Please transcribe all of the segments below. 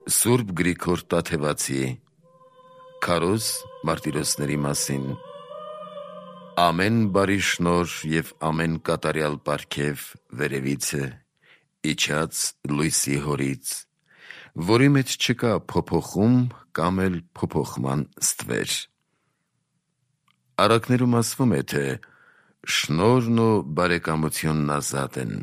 Սուրբ Գրիգոր Տաթևացի Քարոզ մարտիրոսների մասին Ամեն բարի շնոր և ամեն կատարյալ պարգև վերևից է, իջած լույսի հորից, որի մեջ չկա փոփոխում կամ էլ փոփոխման ստվեր։ Առակներում ասվում է, թե շնորհն ու բարեկամությունն ազատ են։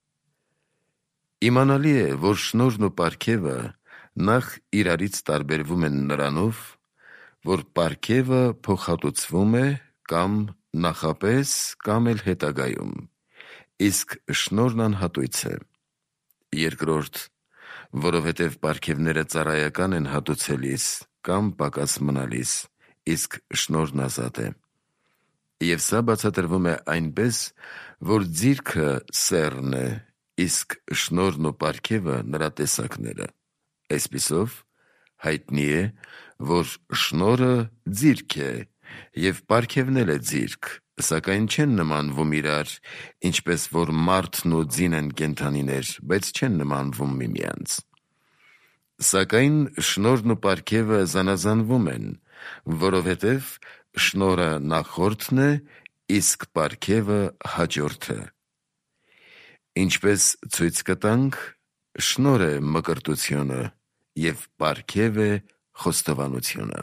Իմանալի է, որ շնորհն ու պարգևը նախ իրարից տարբերվում են նրանով, որ պարգևը փոխհատուցվում է կամ նախապես կամ էլ հետագայում, իսկ շնորհն անհատույց է։ Երկրորդ, որովհետև պարգևները ծառայական են հատուցելիս կամ պակաս մնալիս, իսկ շնորհն ազատ է։ Եվ սա բացատրվում է այնպես, որ ձիրքը սեռն է, իսկ շնորհն ու պարգևը նրա տեսակները։ Այսպիսով, հայտնի է, որ շնորհը ձիրք է, և պարգևն էլ է ձիրք, սակայն չեն նմանվում իրար, ինչպես որ մարդն ու ձին են կենդանիներ, բայց չեն նմանվում միմյանց։ Սակայն շնորհն ու պարգևը զանազանվում են, որովհետև շնորհը նախորդն է, իսկ պարգևը հաջորդը։ Ինչպես ցույց կտանք, շնորհ է մկրտությունը և պարգև է խոստովանությունը։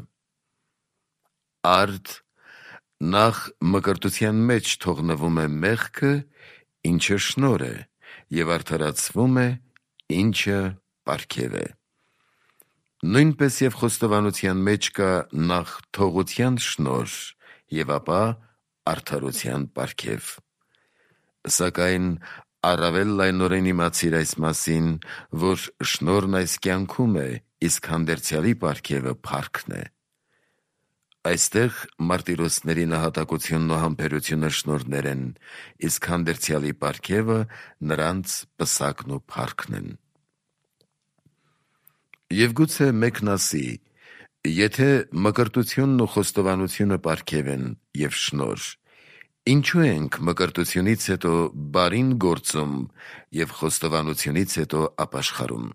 Արդ նախ մկրտության մեջ թողնվում է մեղքը, ինչը շնորհ է, և արդարացվում է, ինչը պարգև է։ Նույնպես և խոստովանության մեջ կա նախ թողության շնորհ և ապա արդարության պարգև։ Սակայն առավել լայնորեն իմացիր այս մասին, որ շնորհն այս կյանքում է, իսկ հանդերձյալի պարգևը փառքն է։ Այստեղ մարտիրոսների նահատակությունն ու համբերությունը շնորհներ են, իսկ հանդերձյալի պարգևը նրանց պսակն ու փառքն են։ Եվ գուցե մեկն ասի. եթե մկրտությունն ու խոստովանությունը պարգև են և շնորհ, ինչու ենք մկրտությունից հետո բարին գործում և խոստովանությունից հետո ապաշխարում։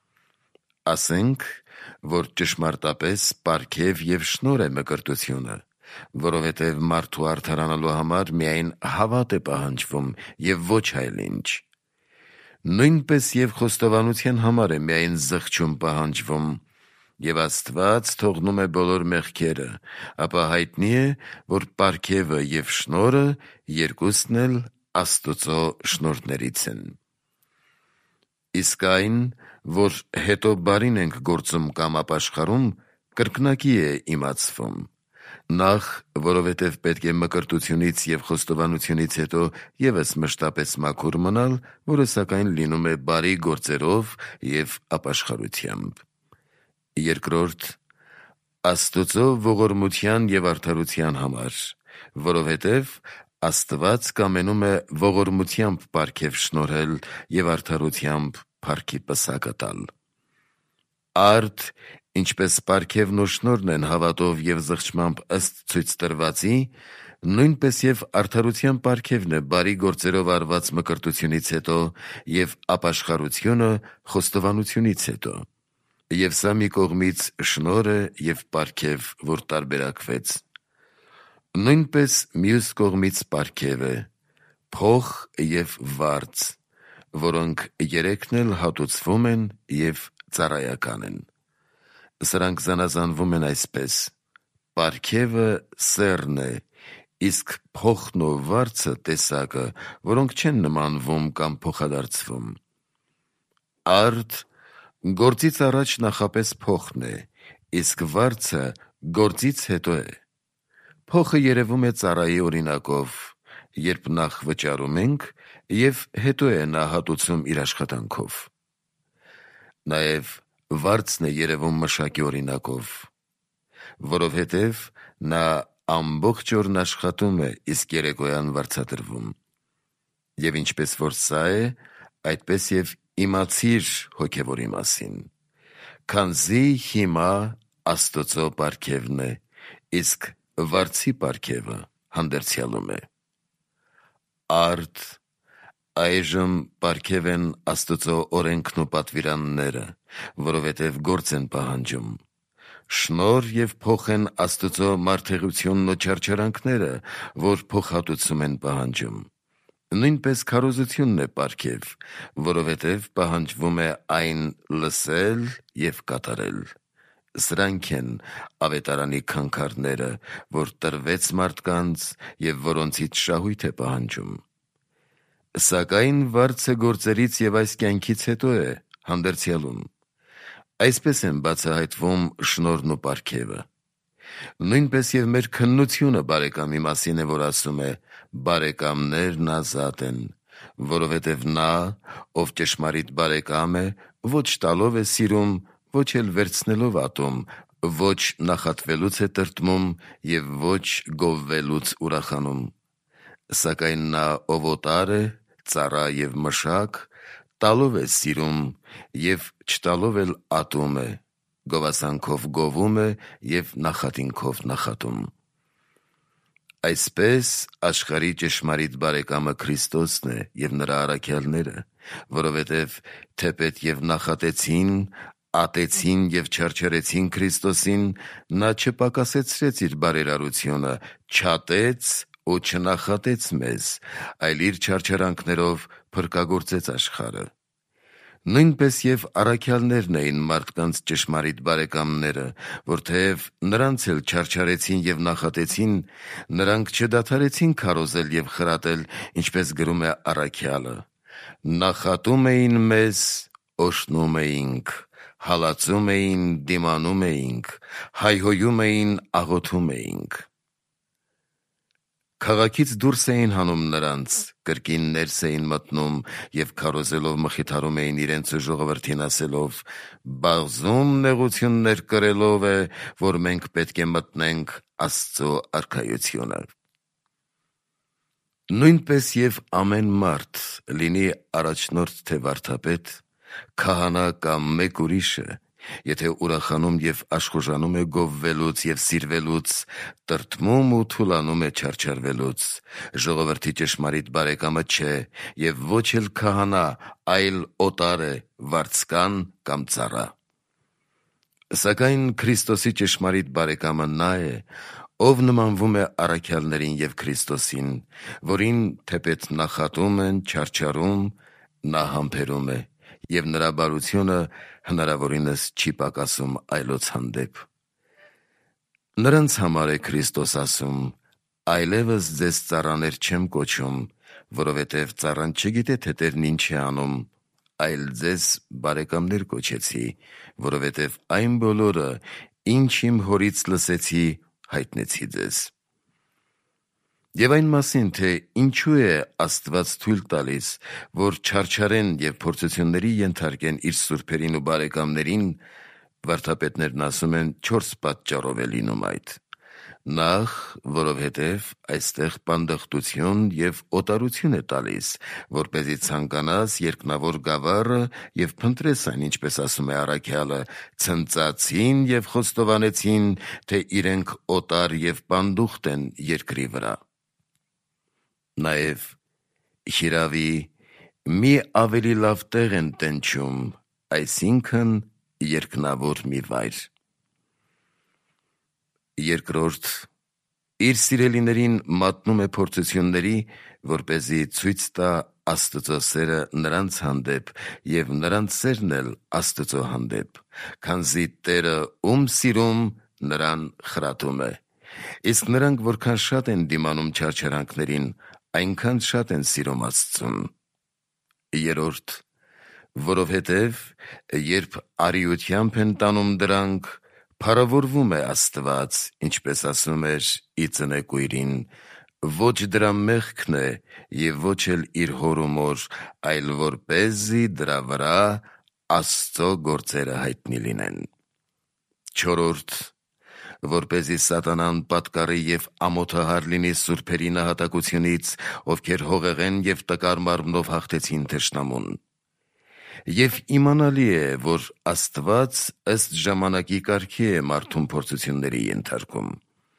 Ասենք, որ ճշմարտապես պարգև և շնորհ է մկրտությունը, որովհետև մարդու արդարանալու համար միայն հավատ է պահանջվում և ոչ այլ ինչ։ Նույնպես և խոստովանության համար է միայն զղջում պահանջվում, և Աստված թողնում է բոլոր մեղքերը, ապա հայտնի է, որ պարգևը և շնորհը երկուսն էլ Աստծո շնորհներից են։ Իսկ այն, որ հետո բարին ենք գործում կամ ապաշխարում, կրկնակի է իմացվում։ Նախ, որովհետև պետք է մկրտությունից և խոստովանությունից հետո ևս մշտապես մաքուր մնալ, որը սակայն լինում է բարի գործերով և ապաշխարությամբ։ Երկրորդ, Աստծո ողորմության և արդարության համար, որովհետև Աստված կամենում է ողորմությամբ պարգև շնորհել և արդարությամբ փառքի պսակը տալ։ Արդ ինչպես պարգևն ու շնորհն են հավատով և զղջմամբ ըստ ցույց տրվածի, նույնպես և արդարության պարգևն է բարի գործերով արված մկրտությունից հետո և ապաշխարությունը խոստովանությունից հետո։ Եվ սա մի կողմից շնորհ է և պարգև, որ տարբերակվեց։ Նույնպես մյուս կողմից պարգև է, փող և վարձ, որոնք երեքն էլ հատուցվում են և ծառայական են։ Սրանք զանազանվում են այսպես. պարգևը սեռն է, իսկ փոխն ու վարձը տեսակը, որոնք չեն նմանվում կամ փոխադարձվում։ Արդ գործից առաջ նախապես փոխն է, իսկ վարձը գործից հետո է։ Փոխը երևում է ծառայի օրինակով, երբ նախ վճարում ենք և հետո է նա հատուցում իր աշխատանքով։ Նաև վարձն է երևում մշակի օրինակով, որովհետև նա ամբողջ օրն աշխատում է, իսկ երեկոյան վարձատրվում։ Եվ ինչպես որ սա է, այդպես և իմացիր հոգևորի մասին, քանզի հիմա Աստծո պարգևն է, իսկ վարձի պարգևը հանդերձյալում է։ Արդ Այժմ պարգև են Աստծո օրենքն ու պատվիրանները, որովհետև գործ են պահանջում։ Շնորհ և փոխ են Աստծո մարդեղությունն ու չարչարանքները, որ փոխհատուցում են պահանջում։ Նույնպես քարոզությունն է պարգև, որովհետև պահանջվում է այն լսել և կատարել։ Սրանք են ավետարանի քանքարները, որ տրվեց մարդկանց և որոնցից շահույթ է պահանջում։ Սակայն վարձը գործերից և այս կյանքից հետո է, հանդերձյալում։ Այսպես են բացահայտվում շնորհն ու պարգևը։ Նույնպես և մեր քննությունը բարեկամի մասին է, որ ասում է. «Բարեկամներն ազատ են», որովհետև նա, ով ճշմարիտ բարեկամ է, ոչ տալով է սիրում, ոչ էլ վերցնելով ատում, ոչ նախատվելուց է տրտմում և ոչ գովվելուց ուրախանում։ Սակայն նա, ով օտար է, ծառա և մշակ, տալով է սիրում և չտալով էլ ատում է, գովասանքով գովում է և նախատինքով նախատում։ Այսպես աշխարհի ճշմարիտ բարեկամը Քրիստոսն է և նրա առաքյալները, որովհետև թեպետ և նախատեցին, ատեցին և չարչարեցին Քրիստոսին, նա չպակասեցրեց իր բարերարությունը, չատեց ու չնախատեց մեզ, այլ իր չարչարանքներով փրկagործեց աշխարհը։ Նույնպես և առաքյալներն էին մարդկանց ճշմարիտ բարեկամները, որ թեև նրանց էլ չարչարեցին և նախատեցին, նրանք չդադարեցին քարոզել և խրատել, ինչպես գրում է առաքյալը. «Նախատում էին մեզ, օրհնում էինք, հալածում էին, դիմանում էինք, հայհոյում էին, աղոթում էինք»։ Քաղաքից դուրս էին հանում նրանց, կրկին ներս էին մտնում և քարոզելով մխիթարում էին իրենց ու ժողովրդին ասելով. «Բաղձում նեղություններ կրելով է, որ մենք պետք է մտնենք Աստծո արքայությունը»։ Նույնպես և ամեն մարդ, լինի առաջնորդ թե վարդապետ, քահանա կամ մեկ ուրիշը, եթե ուրախանում և աշխուժանում է գովվելուց և սիրվելուց, տրտմում ու թուլանում է չարչարվելուց, ժողովրդի ճշմարիտ բարեկամը չէ և ոչ էլ քահանա, այլ օտար է, վարձկան կամ ծառա։ Սակայն Քրիստոսի ճշմարիտ բարեկամը նա է, ով նմանվում է առաքյալներին և Քրիստոսին, որին թեպետ նախատում են, չարչարում, նա համբերում է, և նրա բարությունը հնարավորինս չի պակասում այլոց հանդեպ։ Նրանց համար է Քրիստոս ասում. «Այլևս ձեզ ծառաներ չեմ կոչում, որովհետև ծառան չգիտե, թե տերն ինչ է անում, այլ ձեզ բարեկամներ կոչեցի, որովհետև այն բոլորը, ինչ իմ Հորից լսեցի, հայտնեցի ձեզ»։ Եվ այն մասին, թե ինչու է Աստված թույլ տալիս, որ չարչարեն և փորձությունների ենթարկեն իր սուրբերին ու բարեկամներին, վարդապետներն ասում են 4 պատճառով է լինում այդ. Նախ, որովհետև այստեղ պանդխտություն և օտարություն է տալիս, որպեսզի ցանկանաս երկնավոր գավառը և փնտրես այն, ինչպես ասում է առաքյալը, ցնծացին և խոստովանեցին, թե իրենք օտար և պանդուխտ են երկրի վրա։ Նաև հիրավի, մի ավելի լավ տեղ են տենչում, այսինքն երկնավոր մի վայր։ Երկրորդ, իր սիրելիներին մատնում է փորձությունների, որպեսզի ցույց տա Աստծո սերը նրանց հանդեպ և նրանց սերն էլ Աստծո հանդեպ, քանզի Տերը ում սիրում, նրան խրատում է։ Իսկ նրանք որքան շատ են դիմանում չարչարանքներին, այնքան շատ են սիրում Աստծուն։ Երրորդ, որովհետև երբ արիությամբ են տանում դրանք, փառավորվում է Աստված, ինչպես ասում էր ի ծնեկույրին. «Ոչ դրա մեղքն է և ոչ էլ իր հոր ու մոր, այլ որպեսզի դրա վրա Աստծո գործերը հայտնի լինեն»։ Չորրորդ, որպեսզի սատանան պատկառի և ամոթահար լինի սուրբերի նահատակությունից, ովքեր հողեղեն և տկար մարմնով հաղթեցին թշնամուն։ Եվ իմանալի է, որ Աստված ըստ ժամանակի կարգի է մարդուն փորձությունների ենթարկում։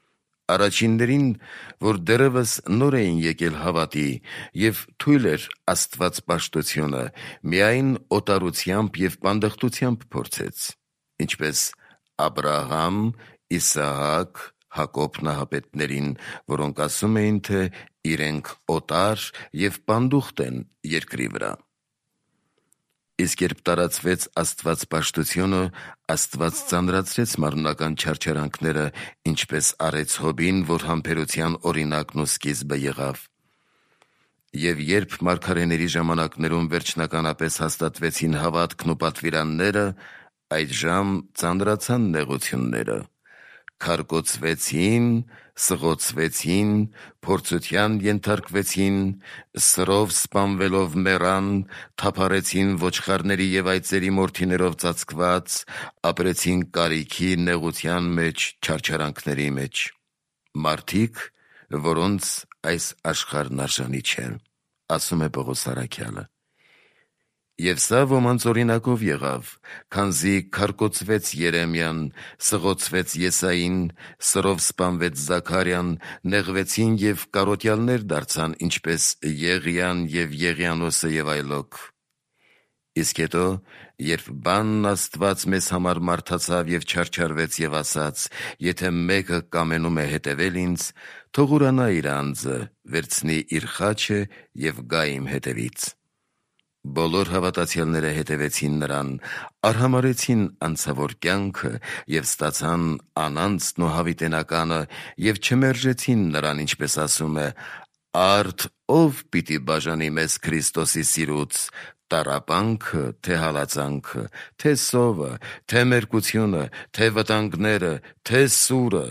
Առաջիններին, որ դեռևս նոր էին եկել հավատի և թույլ էր Աստված պաշտությունը, միայն օտարությամբ և պանդխտությամբ փորձեց, ինչպես Աբրահամ, Իսահակ, Հակոբ նահապետներին, որոնք ասում էին, թե իրենք օտար և պանդուխտ են երկրի վրա։ Իսկ երբ տարածվեց աստվածպաշտությունը, Աստված ծանրացրեց մարմնական չարչարանքները, ինչպես արեց Հոբին, որ համբերության օրինակն ու սկիզբը եղավ։ Եվ երբ մարգարեների ժամանակներում վերջնականապես հաստատվեցին հավատքն ու պատվիրանները, այդժամ ծանրացան նեղությունները, քարկոծվեցին, սղոցվեցին, փորձության ենթարկվեցին, սրով սպանվելով մեռան, թափառեցին ոչխարների և այծերի մորթիներով ծածկված, ապրեցին կարիքի, նեղության մեջ, չարչարանքների մեջ, մարդիկ, որոնց այս աշխարհն արժանի չէ, ասում է Պողոս առաքյալը։ Եվ սա ոմանց օրինակով եղավ, քանզի քարկոծվեց Երեմիան, սղոցվեց Եսային, սրով սպանվեց Զաքարյան, նեղվեցին և կարոտյալներ դարձան, ինչպես Եղիան և Եղիանոսը և այլոք։ Իսկ հետո, երբ բանն Աստված մեզ համար մարդացավ և չարչարվեց և ասաց. «Եթե մեկը կամենում է հետևել ինձ, թող ուրանա իր անձը, վերցնի իր խաչը և գա իմ հետևից»։ Բոլոր հավատացյալները հետևեցին նրան, արհամարհեցին անցավոր կյանքը և ստացան անանցն ու հավիտենականը և չմերժեցին նրան, ինչպես ասում է. «Արդ ով պիտի բաժանի մեզ Քրիստոսի սիրուց, տառապանքը, թե հալածանքը, թե սովը, թե մերկությունը, թե վտանգները, թե սուրը»։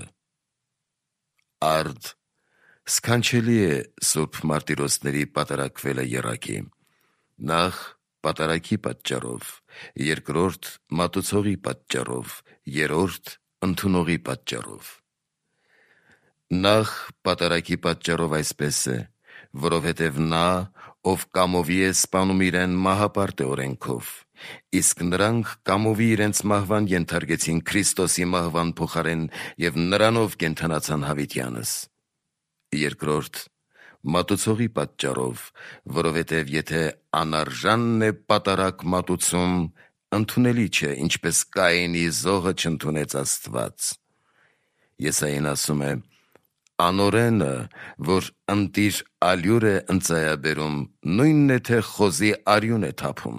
Արդ սքանչելի է սուրբ մարտիրոսների պատարագվելը եռակի. նախ պատարագի պատճառով, երկրորդ մատուցողի պատճառով, երրորդ ընդունողի պատճառով։ Նախ պատարագի պատճառով այսպես է, որովհետև նա, ով կամովի է սպանում իրեն, մահապարտ է օրենքով, իսկ նրանք կամովի իրենց մահվան ենթարկեցին Քրիստոսի մահվան փոխարեն և նրանով կենդանացան հավիտյանս։ Երկրորդ մատուցողի պատճառով, որովհետև եթե անարժանն է պատարագ մատուցում, ընդունելի չէ, ինչպես Կայենի զոհը չընդունեց Աստված։ Եսային ասում է. «Անօրենը, որ ընտիր ալյուր է ընծայաբերում, նույնն է, թե խոզի արյուն է թափում»։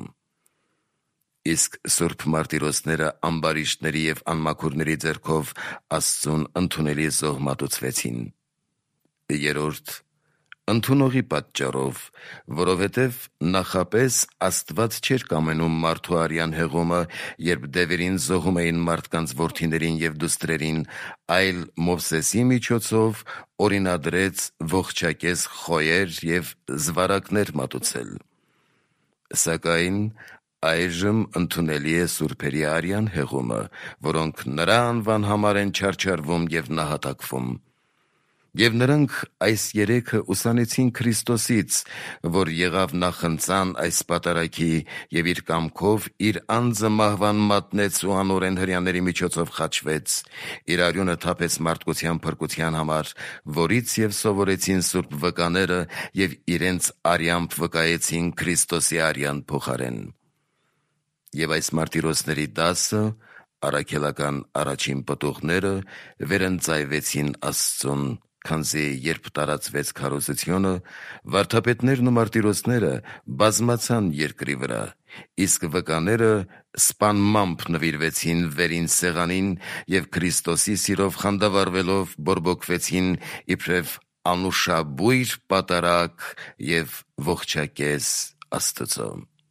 Իսկ սուրբ մարտիրոսները ամբարիշտների և անմաքուրների ձեռքով Աստծուն ընդունելի զոհ մատուցվեցին։ Երրորդ ընդունողի պատճառով, որովհետև նախապես Աստված չէր կամենում մարդու արյան հեղումը, երբ դևերին զոհում էին մարդկանց որդիներին և դուստրերին, այլ Մովսեսի միջոցով օրինադրեց ողջակեզ խոյեր և զվարակներ մատուցել։ Սակայն այժմ ընդունելի է սուրբերի արյան հեղումը, որոնք նրա անվան համար են չարչարվում և նահատակվում։ Եվ նրանք այս երեքը ուսանեցին Քրիստոսից, որ եղավ նախընծան այս պատարագի և իր կամքով իր անձը մահվան մատնեց ու անօրեն հրեաների միջոցով խաչվեց, իր արյունը թափեց մարդկության փրկության համար, որից և սովորեցին սուրբ վկաները և իրենց արյամբ վկայեցին Քրիստոսի արյան փոխարեն։ Եվ այս մարտիրոսների դասը, առաքելական առաջին պտուղները, վերընծայվեցին Աստծուն, քանզի երբ տարածվեց քարոզությունը, վարդապետներն ու մարտիրոսները բազմացան երկրի վրա, իսկ վկաները սպանմամբ նվիրվեցին վերին սեղանին և Քրիստոսի սիրով խանդավառվելով բորբոքվեցին իբրև անուշաբույր պատարագ և ողջակեզ Աստծո։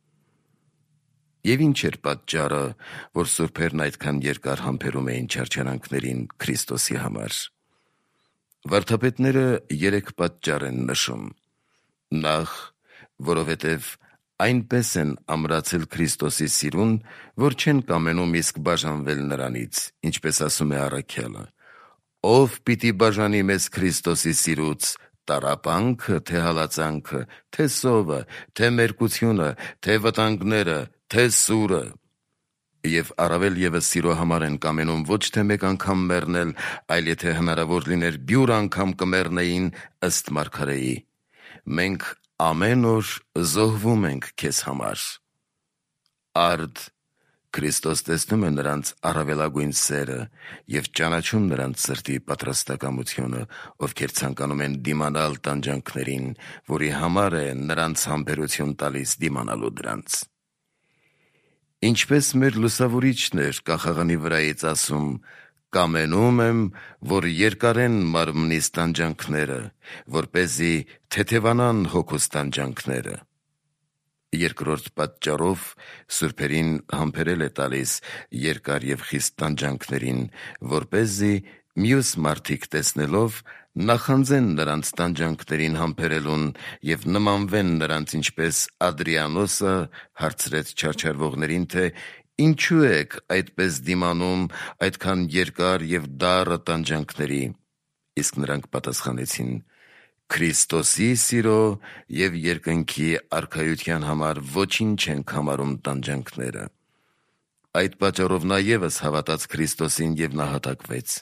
Եվ ինչ էր պատճառը, որ սուրբերն այդքան երկար համբերում էին չարչարանքներին Քրիստոսի համար։ Վարդապետները 3 պատճառ են նշում. Նախ, որովհետև այնպես են ամրացել Քրիստոսի սիրուն, որ չեն կամենում իսկ բաժանվել նրանից, ինչպես ասում է առաքյալը. «Ով պիտի բաժանի մեզ Քրիստոսի սիրուց, տառապանքը, թե հալածանքը, թե սովը, թե մերկությունը, թե վտանգները, թե սուրը»։ Եվ առավել ևս սիրո համար են կամենում ոչ թե մեկ անգամ մեռնել, այլ եթե հնարավոր լիներ բյուր անգամ կմեռնեին ըստ մարգարեի։ Մենք ամեն օր զոհվում ենք քեզ համար։ Արդ Քրիստոս տեսնում է նրանց առավելագույն սերը և ճանաչում նրանց սրտի պատրաստակամությունը, ովքեր ցանկանում են դիմանալ տանջանքներին, որի համար է նրանց համբերություն տալիս դիմանալու դրանց։ Ինչպես մեր լուսավորիչն էր կախաղանի վրայից ասում. «Կամենում եմ, որ երկարեն մարմնիս տանջանքները, որպեսզի թեթևանան հոգուս տանջանքները»։ Երկրորդ պատճառով սուրբերին համբերել է տալիս երկար և խիստ տանջանքներին, որպեսզի մյուս մարդիկ տեսնելով նախանձեն նրանց տանջանքներին համբերելուն և նմանվեն նրանց, ինչպես Ադրիանոսը հարցրեց չարչարվողներին, թե ինչու եք այդպես դիմանում այդքան երկար և դառը տանջանքների, իսկ նրանք պատասխանեցին. «Քրիստոսի սիրո և երկնքի արքայության համար ոչինչ չենք համարում տանջանքները»։ Այդ պատճառով նա ևս հավատաց Քրիստոսին և նահատակվեց։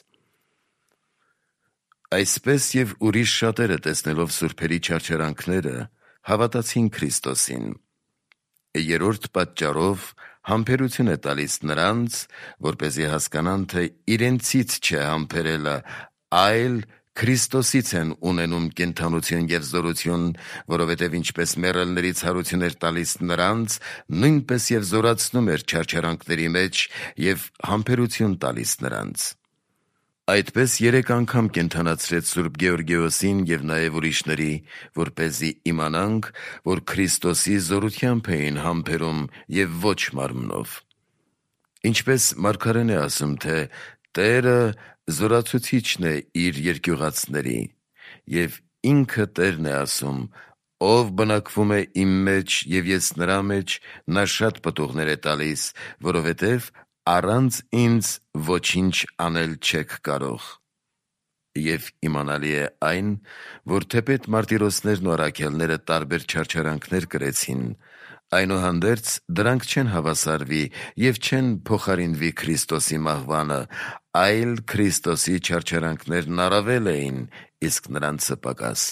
Այսպես և ուրիշ շատերը տեսնելով սուրբերի չարչարանքները հավատացին Քրիստոսին։ Երրորդ պատճառով համբերություն է տալիս նրանց, որպեսզի հասկանան, թե իրենցից չէ համբերելը, այլ Քրիստոսից են ունենում կենդանություն և զորություն, որովհետև ինչպես մեռելների ցարություն էր տալիս նրանց, նույնպես և զորացնում էր չարչարանքների մեջ և համբերություն տալիս նրանց։ Այդպես 3 անգամ կենդանացրեց Սուրբ Գեորգեոսին և նաև ուրիշների, որպեսզի իմանանք, որ Քրիստոսի զորությամբ էին համբերում և ոչ մարմնով։ Ինչպես մարգարեն է ասում, թե «Տերը զորացուցիչն է իր երկյուղածների», և ինքը Տերն է ասում. «Ով բնակվում է իմ մեջ և ես նրա մեջ, նա շատ պտուղներ է տալիս, որովհետև առանց ինձ ոչինչ անել չեք կարող»։ Եվ իմանալի է այն, որ թեպետ մարտիրոսներն ու առաքյալները տարբեր չարչարանքներ կրեցին, այնուհանդերձ դրանք չեն հավասարվի և չեն փոխարինվի Քրիստոսի մահվանը, այլ Քրիստոսի չարչարանքներն առավել էին, իսկ նրանցը պակաս։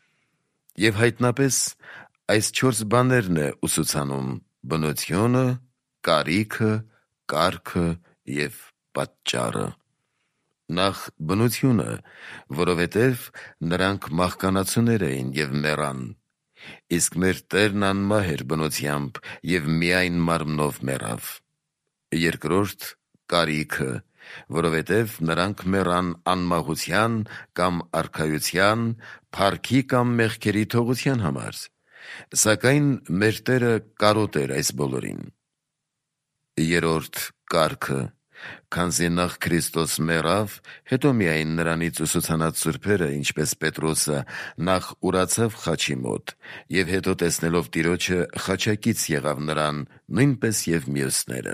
Եվ հայտնապես այս 4 բաներն է ուսուցանում. բնությունը, կարիքը, կարգը և պատճառը։ Նախ բնությունը, որովհետև նրանք մահկանացուներ էին և մեռան, իսկ մեր Տերն անմահ էր բնությամբ և միայն մարմնով մեռավ։ Երկրորդ կարիքը, որովհետև նրանք մեռան անմահության կամ արքայության, փառքի կամ մեղքերի թողության համար, սակայն մեր Տերը կարոտ էր այս բոլորին։ Երրորդ կարգը, քանզի նախ Քրիստոս մեռավ, հետո միայն նրանից ուսուցանած սուրբերը, ինչպես Պետրոսը, նախ ուրացավ խաչի մոտ և հետո տեսնելով Տիրոջը խաչակից եղավ նրան, նույնպես և մյուսները։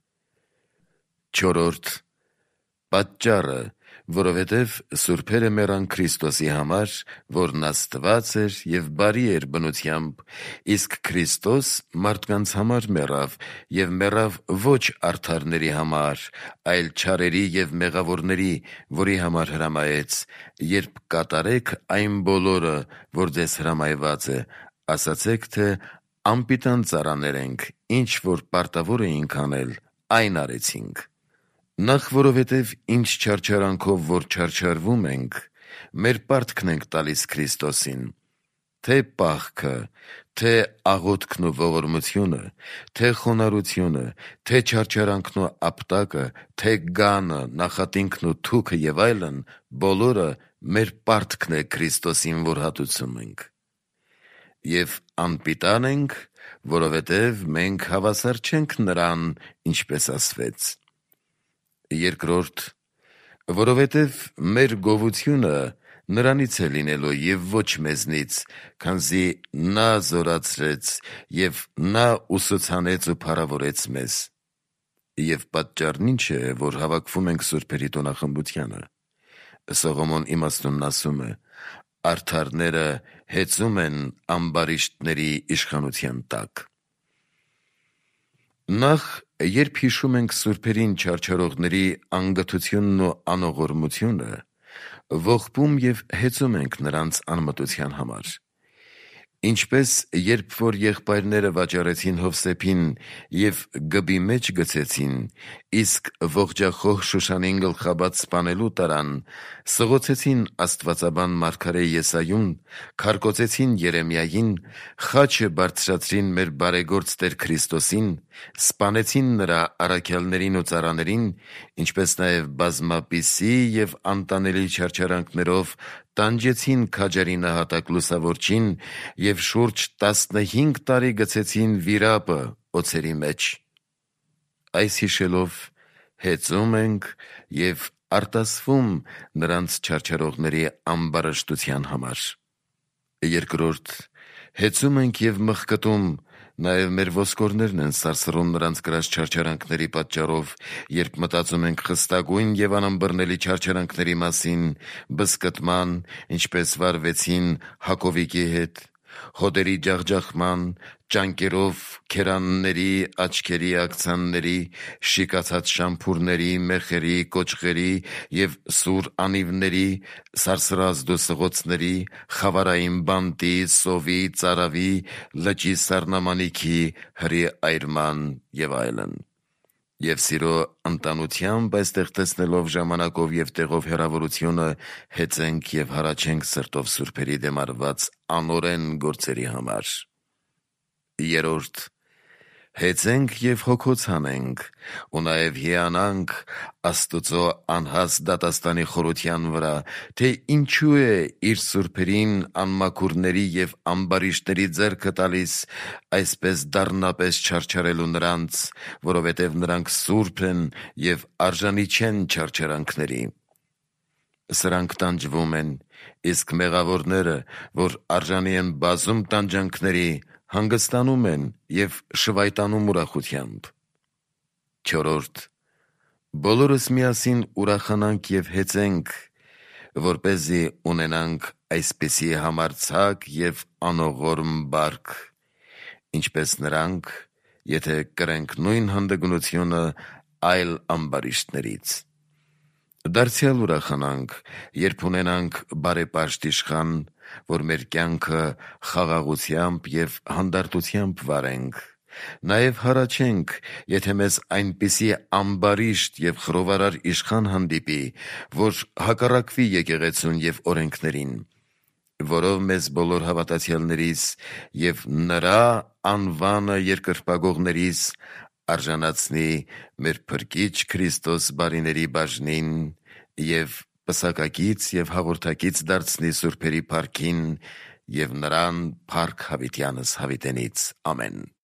Չորրորդ պատճառը, որովհետև սուրբերը մեռան Քրիստոսի համար, որն Աստված էր և բարի էր բնությամբ, իսկ Քրիստոս մարդկանց համար մեռավ և մեռավ ոչ արդարների համար, այլ չարերի և մեղավորների, որի համար հրամայեց, երբ կատարեք այն բոլորը, որ ձեզ հրամայված է, ասացեք, թե անպիտան ծառաներ ենք, ինչ որ պարտավոր էինք անել, այն արեցինք։ Նախ որովհետև ինչ չարչարանքով որ չարչարվում ենք, մեր պարտքն ենք տալիս Քրիստոսին, թե պահքը, թե աղոթքն ու ողորմությունը, թե խոնարհությունը, թե չարչարանքն ու ապտակը, թե գանը, նախատինքն ու թուքը և այլն, բոլորը մեր պարտքն է Քրիստոսին, որ հատուցում ենք։ Եվ անպիտան ենք, որովհետև մենք հավասար չենք նրան, ինչպես ասվեց։ Երկրորդ, որովհետև մեր գովությունը նրանից է լինելու և ոչ մեզնից, քանզի նա զորացրեց և նա ուսուցանեց ու փառավորեց մեզ։ Եվ պատճառն ի՞նչ է, որ հավաքվում ենք սուրբերի տոնախմբությանը։ Սողոմոն իմաստունն ասում է. «Արդարները հեծում են ամբարիշտների իշխանության տակ»։ Նախ Երբ հիշում ենք սուրբերին չարչարողների անգթությունն ու անողորմությունը, ողբում և հեծում ենք նրանց անմտության համար։ Ինչպես երբ որ եղբայրները վաճառեցին Հովսեփին և գբի մեջ գցեցին, իսկ ողջախոհ Շուշանին գլխաբաց սպանելու տարան, սղոցեցին աստվածաբան մարգարե Եսայուն, քարկոծեցին Երեմիային, խաչը բարձրացրին մեր բարեգործ Տեր Քրիստոսին, սպանեցին նրա առաքյալներին ու ծառաներին, ինչպես նաև բազմապիսի և անտանելի չարչարանքներով տանջեցին քաջարի նահատակ լուսավորչին և շուրջ 15 տարի գցեցին վիրապը օձերի մեջ։ Այս հիշելով հեծում ենք և արտասվում նրանց չարչարողների ամբարշտության համար։ Երկրորդ, հեծում ենք և մխկտում, նաև մեր ոսկորներն են սարսռում նրանց կրած չարչարանքների պատճառով, երբ մտածում ենք խստագույն և անըմբռնելի չարչարանքների մասին, բզկտման, ինչպես վարվեցին Հակովիկի հետ, հոտերի ջախջախման, ճանկերով քերանների, աչքերի աքցանների, շիկացած շամփուրների, մեխերի, կոճղերի և սուր անիվների, սարսռազդու սղոցների, խավարային բանտի, սովի, ծարավի, լճի սառնամանիքի, հրի այրման և այլն։ Եվ սիրո ընտանությամբ այստեղ տեսնելով ժամանակով և տեղով հեռավորությունը, հեծենք և հառաչենք սրտով սուրբերի դեմ արված անօրեն գործերի համար։ Երրորդ, հեծենք և հոգոց հանենք ու նաև հիանանք Աստուծո անհաս դատաստանի խորության վրա, թե ինչու է իր սուրբերին անմաքուրների և ամբարիշտների ձեռքը տալիս այսպես դառնապես չարչարելու նրանց, որովհետև նրանք սուրբ են և արժանի չեն չարչարանքների։ Սրանք տանջվում են, իսկ մեղավորները, որ արժանի են բազում տանջանքների, հանգստանում են և շվայտանում ուրախությամբ։ Չորրորդ, բոլորս միասին ուրախանանք և հեծենք, որպեսզի ունենանք այսպիսի համարձակ և անողորմ բարք, ինչպես նրանք, եթե կրենք նույն հանդգնությունը այլ ամբարիշտներից։ Դարձյալ ուրախանանք, երբ ունենանք բարեպաշտ իշխան, որ մեր կյանքը խաղաղությամբ և հանդարտությամբ վարենք։ Նաև հառաչենք, եթե մեզ այնպիսի ամբարիշտ և խռովարար իշխան հանդիպի, որ հակառակվի եկեղեցուն և օրենքներին, որով մեզ բոլոր հավատացյալներիս և նրա անվանը երկրպագողներիս արժանացնի մեր Փրկիչ Քրիստոս բարիների բաժնին և պսակակից և հաղորդակից դարձնի սուրբերի փառքին և նրան փառք հավիտյանս հավիտենից։ Ամեն։